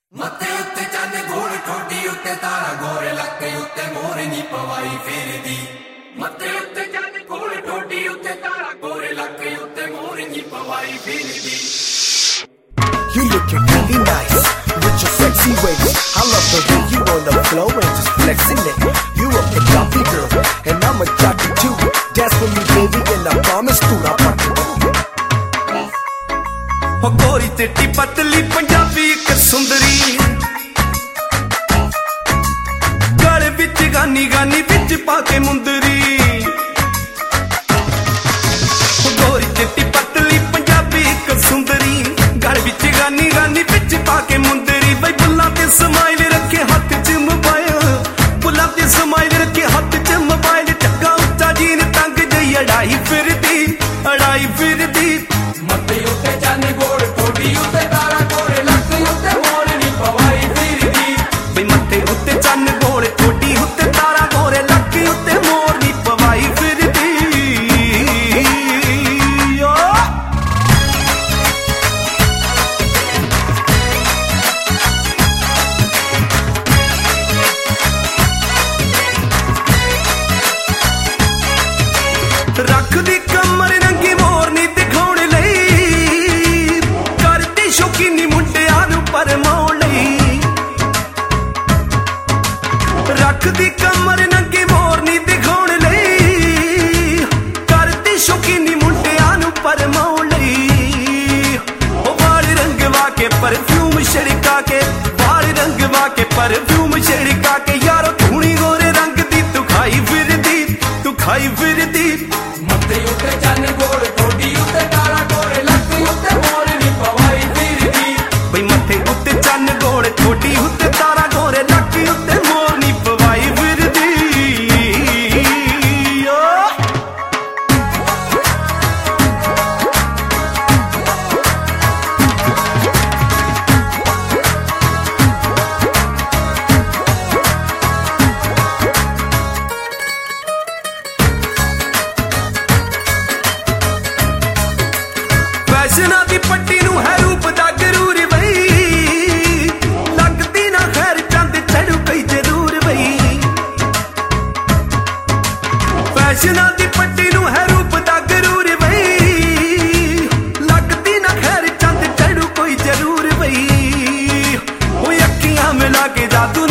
मत्ते उत्ते चंद घोड़ ठोडी उत्ते तारा गोरे लक्के उत्ते मोर नी पवाई फेरदी। मत्ते उत्ते चंद घोड़ ठोडी उत्ते तारा गोरे लक्के उत्ते मोर नी पवाई फेरदी। You looking really nice with your sexy waist. I love the way you on the floor and just flexing it. You a Punjabi girl and I'm a jockey too. Dance with me, baby, and I promise to I'll rock you. हो गोरी चिट्टी पतली पंजाबी एक सुंदरी गल विच गानी गानी विच पाके मुंदरी। हो गोरी चिट्टी पतली पंजाबी एक सुंदरी गल विच गानी गानी विच पाके मुंदरी। बई बुल्ला ते स्माइल रखे हाथ च मोबाइल, बुल्ला ते स्माइल रखे हाथ च मोबाइल। चक्का उच्चा जीन तंग जई अड़ाई फिरदी अड़ाई फिरदी। मत्ते उत्ते चंद घोड़ ठोडी उत्ते तारा गोरे लक्के उत्ते मोर नी पवाई फेरदी। बई मत्थे उत्ते चन्न घोड़ ठोडी उत्ते तारा गोरे लक्के उत्ते मोर नी पवाई फिरदी। ओ रख दी कमर रंगी मोर नी दिखाउण लई, करदी शौकीनी मुंडियां नूं परमाउण लई। रख दी कमर नंगी मोर नी दिखाउण लई, करदी शौकीनी मुंडियां नूं परमाउण लई। ओ वाल रंगवा के परफ्यूम छिड़का के, वाल रंगवा के परफ्यूम छिड़का के। यारो धूनी गोरे रंग दी तू खाई फिरदी तू खाई फिरदी। मत्ते उत्ते चंद घोड़ ठोडी उत्ते तारा गोरे लक्के उत्ते मोर नी पवाई फेरदी। बई मत्थे उत्ते चन्न घोड़ ठोडी उत्ते तारा गोरे लक्के उत्ते मोर नी पवाई फिरदी। ओ फैशना दी पट्टी नूं है रूप दा गरूर बई, लगदी ना खैर चंद चढ़ू कई जरूर बई। फैशना दी पट्टी नूं है रूप दा गरूर बई, लगदी ना खैर चंद चढ़ू कोई जरूर बई। ओ अखियां मिला के जादू